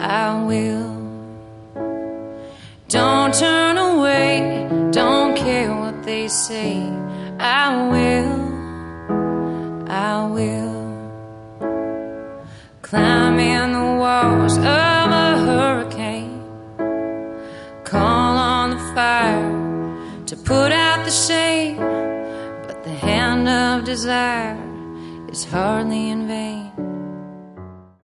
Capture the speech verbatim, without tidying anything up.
I will. Don't turn away, don't care what they say. I will, I will. Climbing the walls of a hurricane, call on the fire to put out the shade, but the hand of desire is hardly in vain.